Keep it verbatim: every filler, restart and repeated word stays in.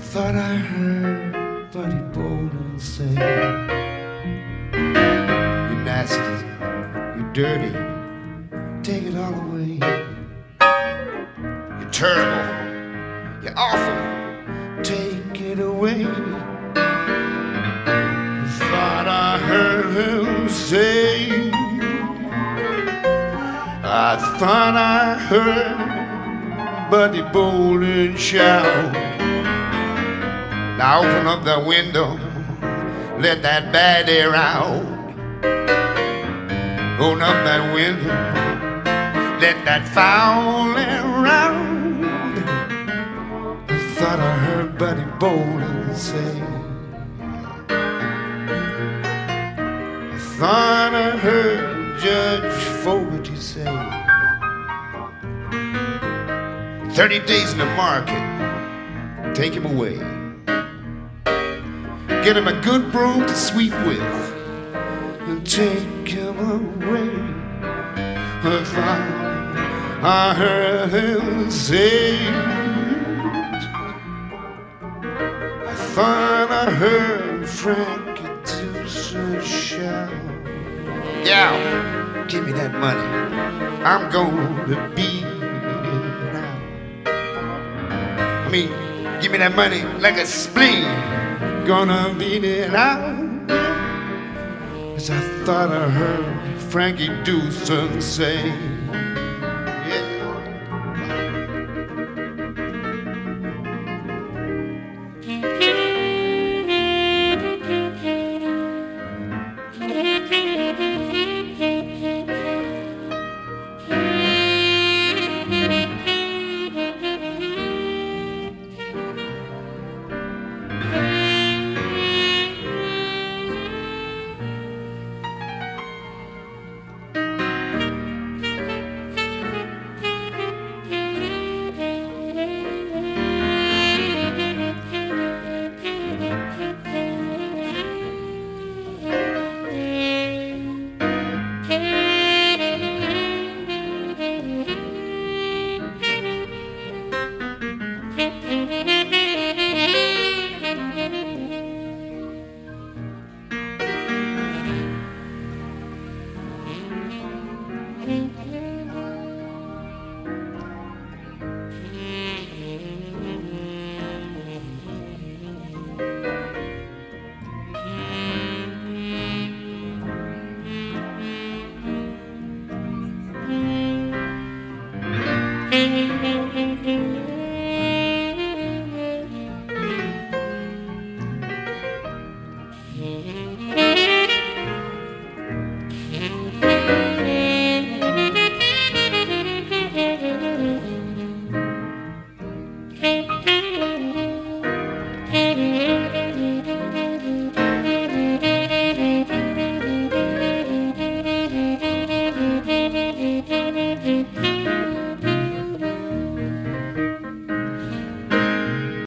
thought I heard Buddy Bolden say, "You're nasty, you're dirty, take it all away. You're terrible, you're awful, take it away." Thought I heard him say, I thought I heard Buddy Bolden shout, "Now open up that window, let that bad air out. Open up that window, let that foul air out." I thought I heard Buddy Bolden say, I thought I heard Judge Fogarty say, thirty days in the market, take him away. Get him a good broom to sweep with, and take him away. I thought I heard him say, I thought I heard Frankie Tucson shout, "Yeah, give me that money, I'm gonna beat it out." I mean, give me that money like a spleen, gonna beat it out. As I thought I heard Frankie Tucson say,